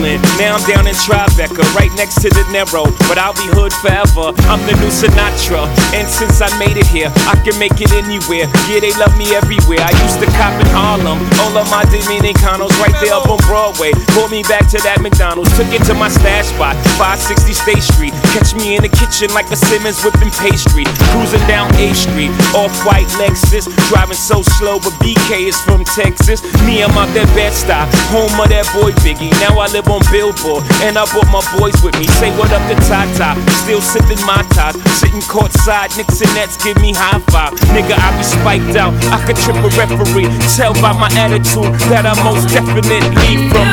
Brooklyn. Now I'm down in Tribeca, right next to De Niro. But I'll be hood forever, I'm the new Sinatra. And since I made it here, I can make it anywhere. Yeah, they love me everywhere. I used to cop in Harlem, all of my Dominicanos right there up on Broadway. Pulled me back to that McDonald's, took it to my stash spot, 560 State Street. Catch me in the kitchen like a Simmons whipping pastry. Cruising down A Street, off-white Lexus. Driving so slow, but BK is from Texas. Me, I'm out that Bed-Stuy, home of that boy Biggie. Now I live on Billboard, and I brought my boys with me. Say what up to Tata, still sipping my ties. Sitting courtside, Knicks and Nets give me high five. Nigga, I be spiked out, I could trip a referee. Tell by my attitude that I most definitely from.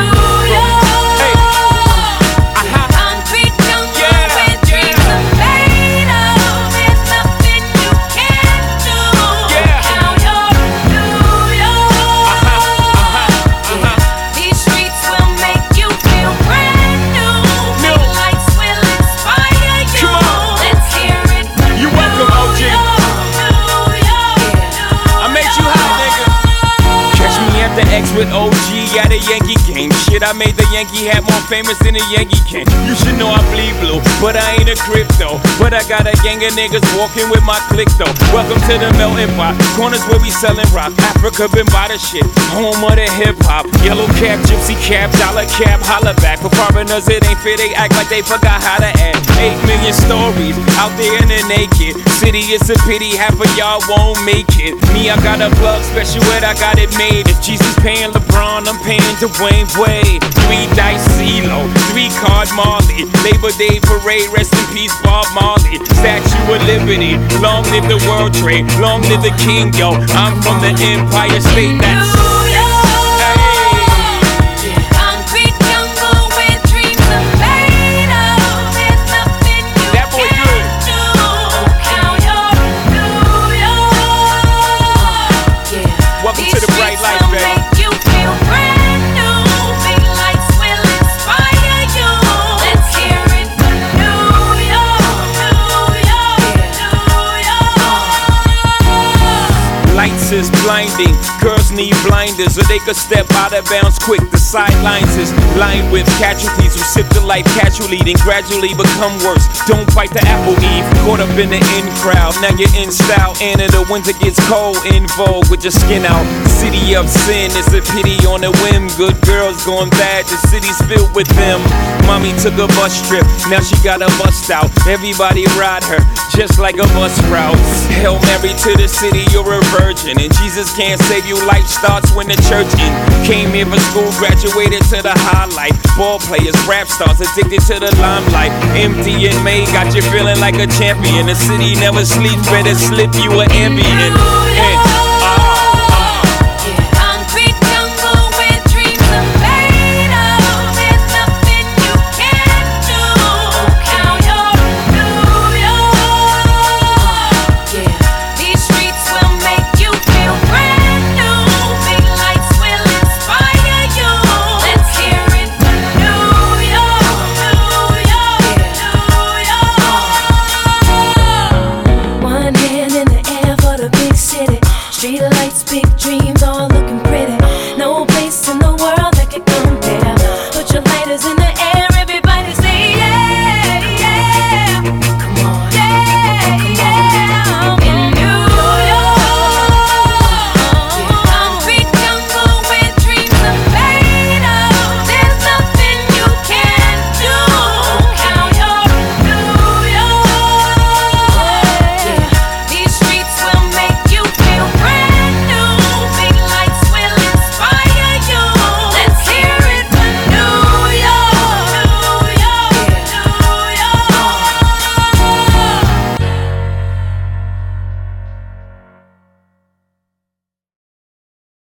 With OG at a Yankee game. Shit, I made the Yankee hat more famous than a Yankee can. You should know I bleed blue, but I ain't a crypto. But I got a gang of niggas walking with my click though. Welcome to the melting pot, corners where we selling rock. Africa been by the shit, home of the hip hop. Yellow cap, gypsy cap, dollar cap, holla back. For foreigners it ain't fair, they act like they forgot how to act. 8 million stories out there in the naked city. It's a pity half of y'all won't make it. Me, I got a plug special ed, I got it made. If Jesus paying LeBron, I'm paying Dwayne Wade. 3 dice CeeLo, 3 card Marley. Labor Day parade, rest in peace Bob Marley. Statue of Liberty, long live the World Trade, long live the King, yo. I'm from the Empire State, that's is blinding. Girls need blinders so they could step out of bounds quick. The sidelines is lined with casualties who sip the life casually, then gradually become worse. Don't fight the apple eve, caught up in the in crowd. Now you're in style, and in the winter gets cold. In vogue with your skin out. City of sin, it's a pity on a whim. Good girls going bad, the city's filled with them. Mommy took a bus trip, now she got a bust out. Everybody ride her, just like a bus route. Hail Mary to the city, you're a virgin. And Jesus can't save you, life starts when the church in. Came here for school, graduated to the highlight. Ball players, rap stars, addicted to the limelight. Empty and May got you feeling like a champion. The city never sleeps, better slip you an Ambien.